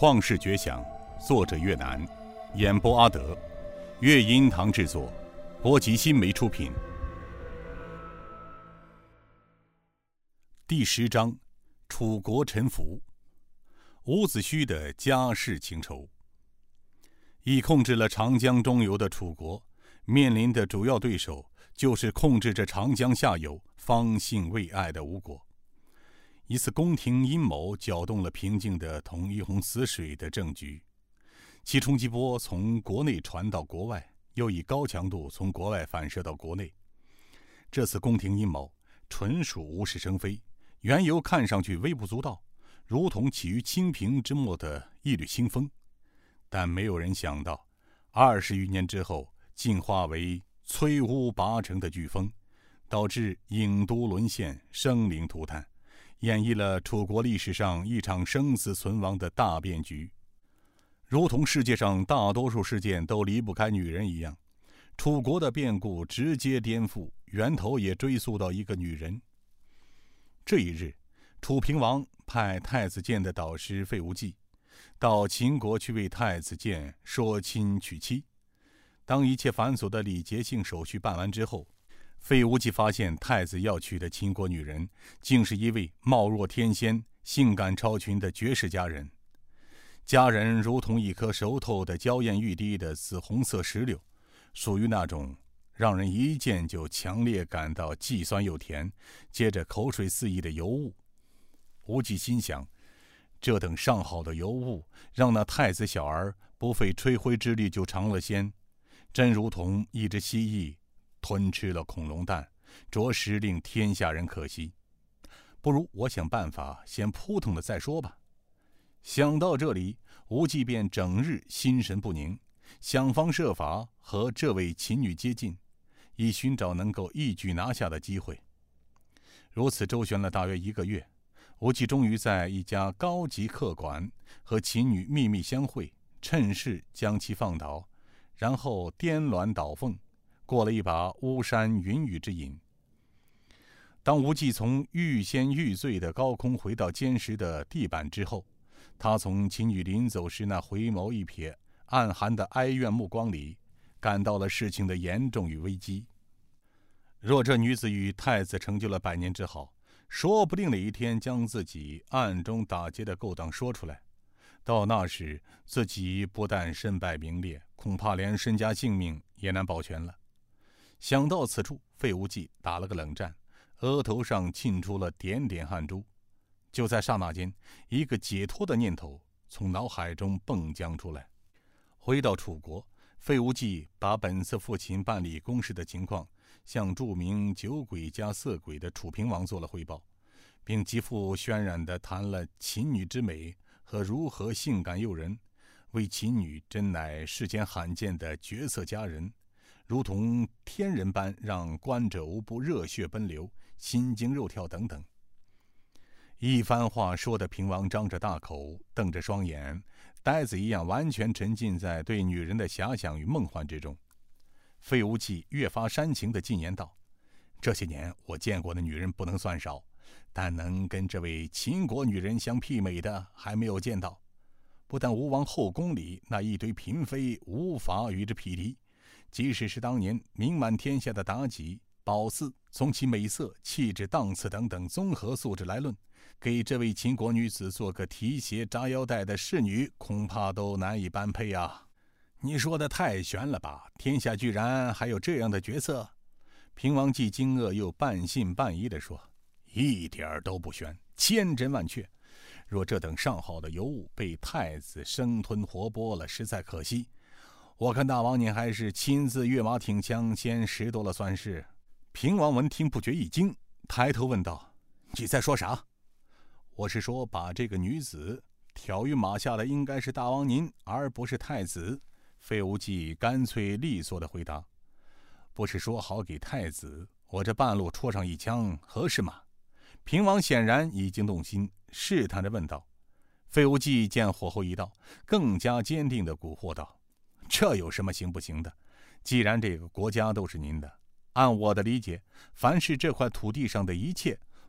旷世绝响，作者岳南，演播阿德，乐音堂制作，波吉新媒出品。第10章，楚国臣服。伍子胥的家世情仇。已控制了长江中游的楚国，面临的主要对手就是控制着长江下游方兴未艾的吴国。一次宫廷阴谋搅动了平静的同一泓死水的政局，其冲击波从国内传到国外，又以高强度从国外反射到国内。这次宫廷阴谋纯属无事生非，缘由看上去微不足道，如同起于清平之末的一缕清风，但没有人想到20余年之后进化为摧乌拔城的飓风，导致郢都沦陷，生灵涂炭，演绎了楚国历史上一场生死存亡的大变局。如同世界上大多数事件都离不开女人一样，楚国的变故直接颠覆，源头也追溯到一个女人。这一日，楚平王派太子建的导师费无忌到秦国去为太子建说亲娶妻。当一切繁琐的礼节性手续办完之后，费无忌发现太子要娶的秦国女人竟是一位貌若天仙、性感超群的绝世佳人。佳人如同一颗熟透的娇艳欲滴的紫红色石榴，属于那种让人一见就强烈感到既酸又甜，接着口水四溢的尤物。无忌心想，这等上好的尤物，让那太子小儿不费吹灰之力就尝了鲜，真如同一只蜥蜴吞吃了恐龙蛋，着实令天下人可惜。不如我想办法先扑腾了再说吧。想到这里，无忌便整日心神不宁，想方设法和这位秦女接近，以寻找能够一举拿下的机会。如此周旋了大约1个月，无忌终于在一家高级客馆和秦女秘密相会，趁势将其放倒，然后颠鸾倒凤，过了一把巫山云雨之瘾。当无忌从欲仙欲醉的高空回到坚实的地板之后，他从秦女临走时那回眸一瞥，暗含的哀怨目光里，感到了事情的严重与危机。若这女子与太子成就了百年之好，说不定哪一天将自己暗中打劫的勾当说出来，到那时自己不但身败名裂，恐怕连身家性命也难保全了。想到此处，费无忌打了个冷战，额头上沁出了点点汗珠。就在刹那间，一个解脱的念头从脑海中迸将出来。回到楚国，费无忌把本次父亲办理公事的情况向著名酒鬼加色鬼的楚平王做了汇报，并极富渲染地谈了秦女之美和如何性感诱人，为秦女真乃世间罕见的绝色佳人，如同天人般让观者无不热血奔流，心惊肉跳等等。一番话说得平王张着大口，瞪着双眼，呆子一样完全沉浸在对女人的遐想与梦幻之中。费无忌越发煽情地进言道：这些年我见过的女人不能算少，但能跟这位秦国女人相媲美的还没有见到。不但吴王后宫里那一堆嫔妃无法与之匹敌，即使是当年名满天下的妲己、褒姒，从其美色、气质、档次等等综合素质来论，给这位秦国女子做个提携扎腰带的侍女，恐怕都难以般配啊！你说的太玄了吧？天下居然还有这样的角色？平王既惊愕又半信半疑地说：一点都不玄，千真万确。若这等上好的尤物被太子生吞活剥了，实在可惜。我看大王您还是亲自跃马挺枪，先拾掇了算是。平王闻听不觉一惊，抬头问道：你在说啥？我是说，把这个女子挑于马下的应该是大王您，而不是太子。费无忌干脆利索地回答：不是说好给太子，我这半路戳上一枪，合适吗？平王显然已经动心，试探着问道。费无忌见火候一到，更加坚定地蛊惑道：这有什么行不行的？既然这个国家都是您的，按我的理解，凡是这块土地上的一切，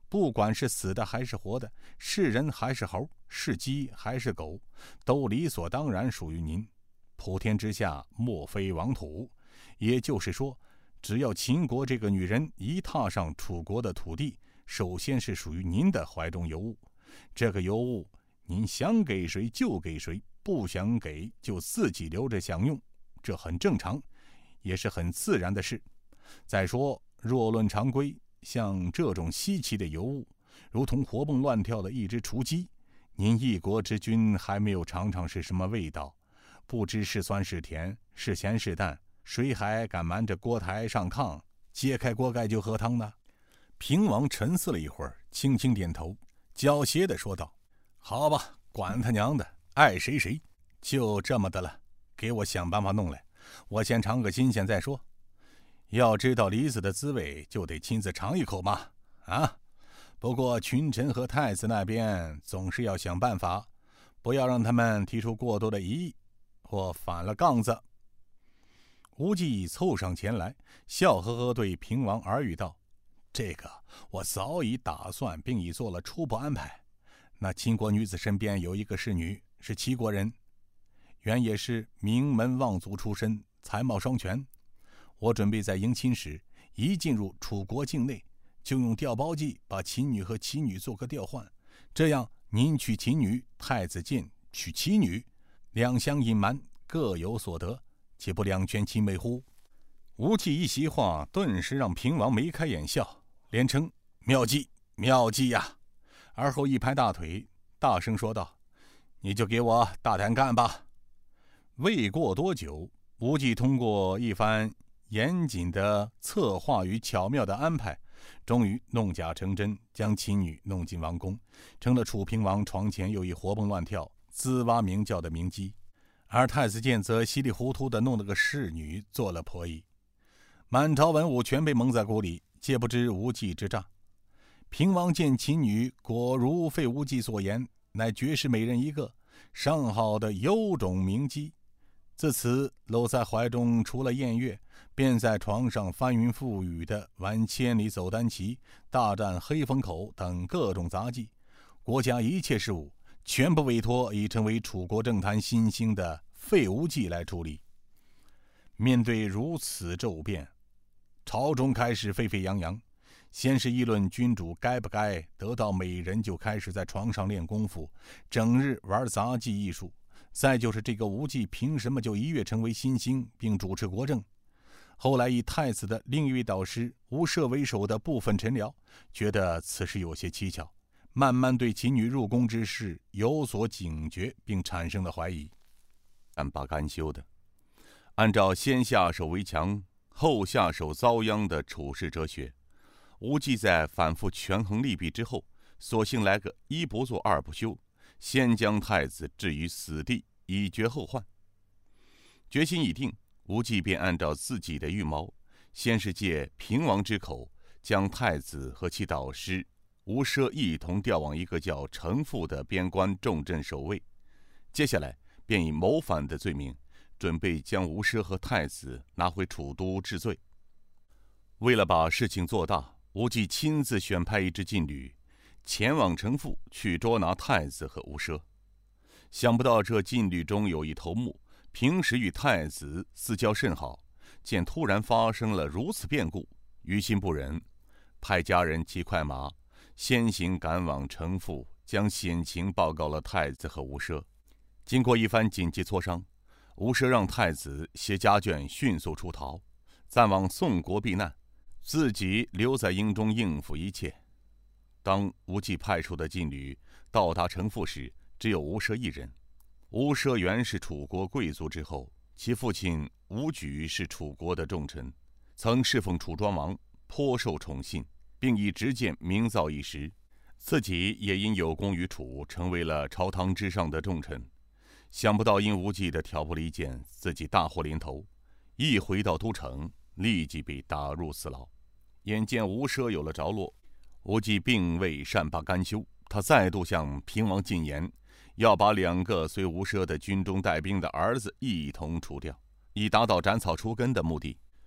不管是死的还是活的，是人还是猴，是鸡还是狗，都理所当然属于您。普天之下莫非王土，也就是说，只要秦国这个女人一踏上楚国的土地，首先是属于您的怀中尤物。这个尤物，您想给谁就给谁，不想给就自己留着享用，这很正常，也是很自然的事。再说，若论常规，像这种稀奇的尤物，如同活蹦乱跳的一只雏鸡，您一国之君还没有尝尝是什么味道，不知是酸是甜，是咸是淡，谁还敢瞒着锅台上炕，揭开锅盖就喝汤呢？平王沉思了一会儿，轻轻点头，狡黠地说道：好吧，管他娘的，爱谁谁，就这么的了，给我想办法弄来，我先尝个新鲜再说。要知道梨子的滋味，就得亲自尝一口嘛！啊，不过群臣和太子那边总是要想办法，不要让他们提出过多的疑义，或反了杠子。无忌凑上前来，笑呵呵对平王耳语道：这个我早已打算，并已做了初步安排。那秦国女子身边有一个侍女，是齐国人，原也是名门望族出身，才貌双全。我准备在迎亲时，一进入楚国境内，就用调包计把秦女和齐女做个调换，这样您娶秦女，太子建娶齐女，两相隐瞒，各有所得，岂不两全其美乎？无忌一席话，顿时让平王眉开眼笑，连称妙计，妙计呀！而后一拍大腿，大声说道：你就给我大胆干吧！未过多久，无忌通过一番严谨的策划与巧妙的安排，终于弄假成真，将秦女弄进王宫，成了楚平王床前又一活蹦乱跳、滋哇鸣叫的鸣姬。而太子建则稀里糊涂地弄了个侍女做了婆姨。满朝文武全被蒙在鼓里，皆不知无忌之诈。平王见秦女果如废无忌所言，乃绝世美人一个，上好的有种鸣姬。自此搂在怀中，除了宴乐，便在床上翻云覆雨的玩千里走单骑、大战黑风口等各种杂技。国家一切事务全部委托已成为楚国政坛新兴的废无忌来处理。面对如此骤变，朝中开始沸沸扬扬，先是议论君主该不该得到美人就开始在床上练功夫，整日玩杂技艺术，再就是这个无忌凭什么就一跃成为新星并主持国政。后来以太子的另一位导师吴涉为首的部分臣僚觉得此事有些蹊跷，慢慢对秦女入宫之事有所警觉，并产生了怀疑。善罢甘休的，按照先下手为强，后下手遭殃的处世哲学，无忌在反复权衡利弊之后，索性来个一不做二不休，先将太子置于死地，以绝后患。决心已定，无忌便按照自己的预谋，先是借平王之口，将太子和其导师吴奢一同调往一个叫城父的边关重镇守卫。接下来便以谋反的罪名，准备将吴奢和太子拿回楚都治罪。为了把事情做大，无忌亲自选派一支劲旅，前往城父去捉拿太子和吴奢。想不到这劲旅中有一头目，平时与太子私交甚好，见突然发生了如此变故，于心不忍，派家人骑快马先行赶往城父，将险情报告了太子和吴奢。经过一番紧急磋商，吴奢让太子携家眷迅速出逃，暂往宋国避难，自己留在营中应付一切。当无忌派出的劲旅到达城父时，只有吴奢一人。吴奢原是楚国贵族之后，其父亲吴举是楚国的重臣，曾侍奉楚庄王，颇受宠信，并以执剑名噪一时。自己也因有功于楚，成为了朝堂之上的重臣。想不到因无忌的挑拨离间，自己大祸临头，一回到都城，立即被打入死牢。眼见吴奢有了着落，无忌并未善罢甘休，他再度向平王进言，要把2个随吴奢的军中带兵的儿子一同除掉，以达到斩草除根的目的。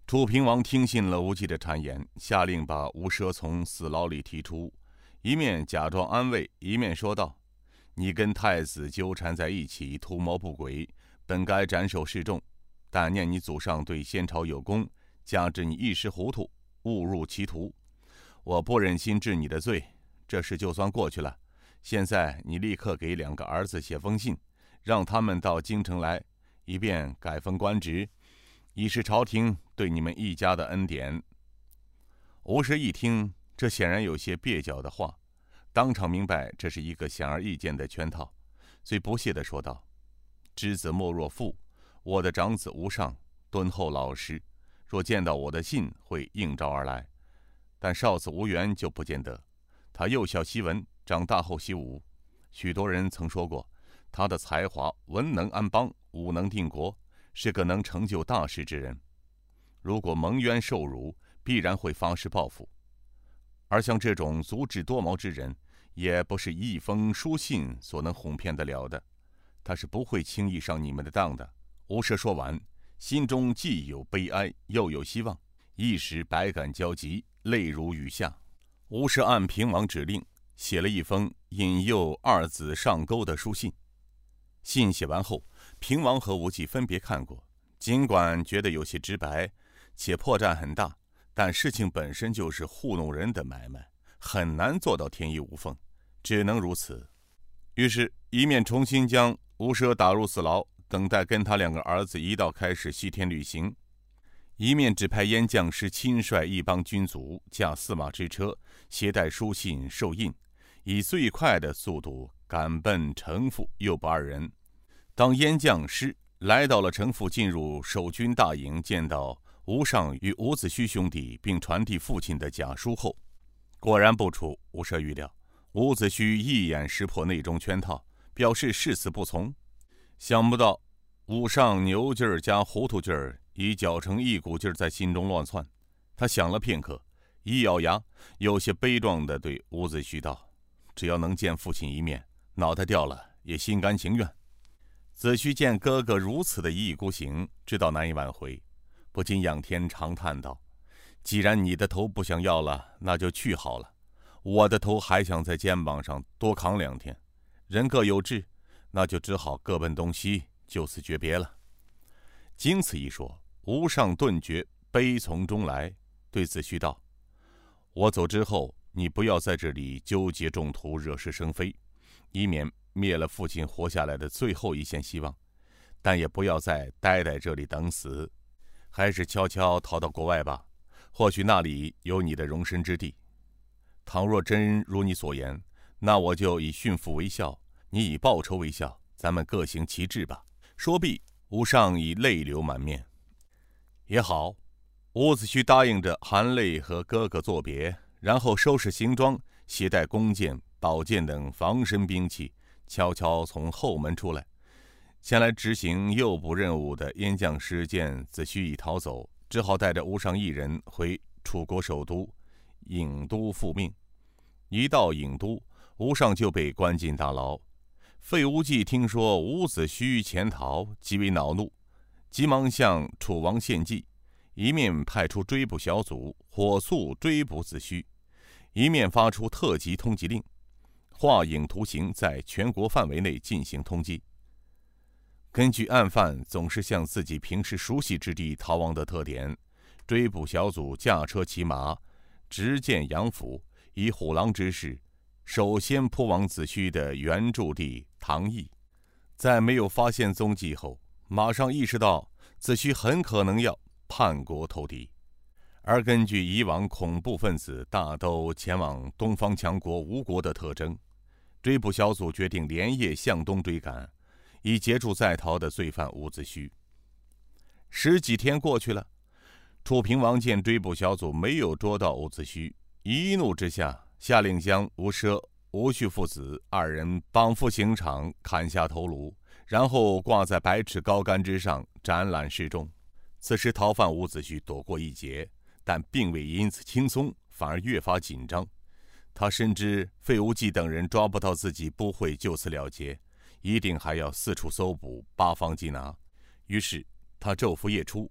楚平王听信了无忌的谗言，下令把吴奢从死牢里提出，一面假装安慰，一面说道：“你跟太子纠缠在一起，图谋不轨，本该斩首示众，但念你祖上对先朝有功，加之你一时糊涂，误入歧途，我不忍心治你的罪，这事就算过去了。现在你立刻给2个儿子写封信，让他们到京城来，以便改封官职，以示朝廷对你们一家的恩典。”吴奢一听，这显然有些蹩脚的话，当场明白这是一个显而易见的圈套，遂不屑地说道：“知子莫若父，我的长子吴尚敦厚老实，若见到我的信，会应召而来。但少子吴元就不见得，他幼小习文，长大后习武。许多人曾说过，他的才华文能安邦，武能定国，是个能成就大事之人。如果蒙冤受辱，必然会发誓报复。而像这种足智多谋之人，也不是一封书信所能哄骗得了的，他是不会轻易上你们的当的。”吴奢说完，心中既有悲哀，又有希望，一时百感交集，泪如雨下。吴奢按平王指令，写了一封引诱2子上钩的书信。信写完后，平王和无忌分别看过，尽管觉得有些直白，且破绽很大，但事情本身就是糊弄人的买卖，很难做到天衣无缝，只能如此。于是，一面重新将吴奢打入死牢，等待跟他2个儿子一道开始西天旅行，一面指派燕将师亲率一帮军卒，驾4马之车，携带书信受印，以最快的速度赶奔城父、诱捕2人。当燕将师来到了城父，进入守军大营，见到吴尚与伍子胥兄弟，并传递父亲的假书后，果然不出吴奢预料，伍子胥一眼识破内中圈套，表示誓死不从。想不到吴尚牛劲儿加糊涂劲儿已搅成一股劲儿，在心中乱窜。他想了片刻，一咬牙，有些悲壮地对伍子胥道：“只要能见父亲一面，脑袋掉了也心甘情愿。”子胥见哥哥如此的一意孤行，知道难以挽回，不禁仰天长叹道：“既然你的头不想要了，那就去好了。我的头还想在肩膀上多扛2天。人各有志，那就只好各奔东西，就此诀别了。”经此一说，吴尚顿觉悲从中来，对子胥道：“我走之后，你不要在这里纠结众途，惹是生非，以免灭了父亲活下来的最后一线希望。但也不要再待在这里等死，还是悄悄逃到国外吧，或许那里有你的容身之地。倘若真如你所言，那我就以殉父为孝，你以报仇为孝，咱们各行其志吧。”说毕，吴尚已泪流满面。也好，伍子胥答应着，含泪和哥哥作别，然后收拾行装，携带弓箭、宝剑等防身兵器，悄悄从后门出来。前来执行诱捕任务的燕将师见子胥已逃走，只好带着吴尚一人回楚国首都郢都复命。一到郢都，吴尚就被关进大牢。费无忌听说伍子胥潜逃，极为恼怒，急忙向楚王献计，一面派出追捕小组火速追捕子胥，一面发出特级通缉令，画影图形，在全国范围内进行通缉。根据案犯总是向自己平时熟悉之地逃亡的特点，追捕小组驾车骑马，直见杨府，以虎狼之势，首先扑往子胥的原驻地唐邑。在没有发现踪迹后，马上意识到子胥很可能要叛国投敌。而根据以往恐怖分子大都前往东方强国吴国的特征，追捕小组决定连夜向东追赶，以截住在逃的罪犯伍子胥。10几天过去了，楚平王见追捕小组没有捉到伍子胥，一怒之下，下令将吴奢、吴胥父子2人绑赴刑场，砍下头颅，然后挂在百尺高杆之上展览示众。此时逃犯伍子胥躲过一劫，但并未因此轻松，反而越发紧张。他深知费无忌等人抓不到自己不会就此了结，一定还要四处搜捕，八方缉拿。于是他昼伏夜出，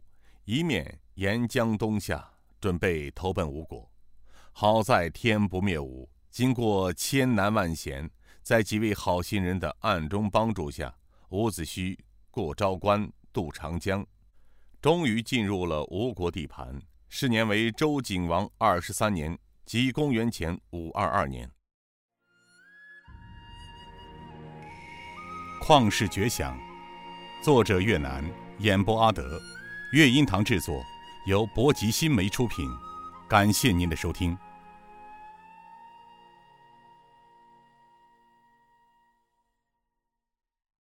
一面沿江东下，准备投奔吴国。好在天不灭吴，经过千难万险，在几位好心人的暗中帮助下，伍子胥过昭关，渡长江，终于进入了吴国地盘。是年为周景王23年，即公元前522年。旷世绝响，作者岳南，演播阿德，乐音堂制作，由博吉新媒出品。感谢您的收听。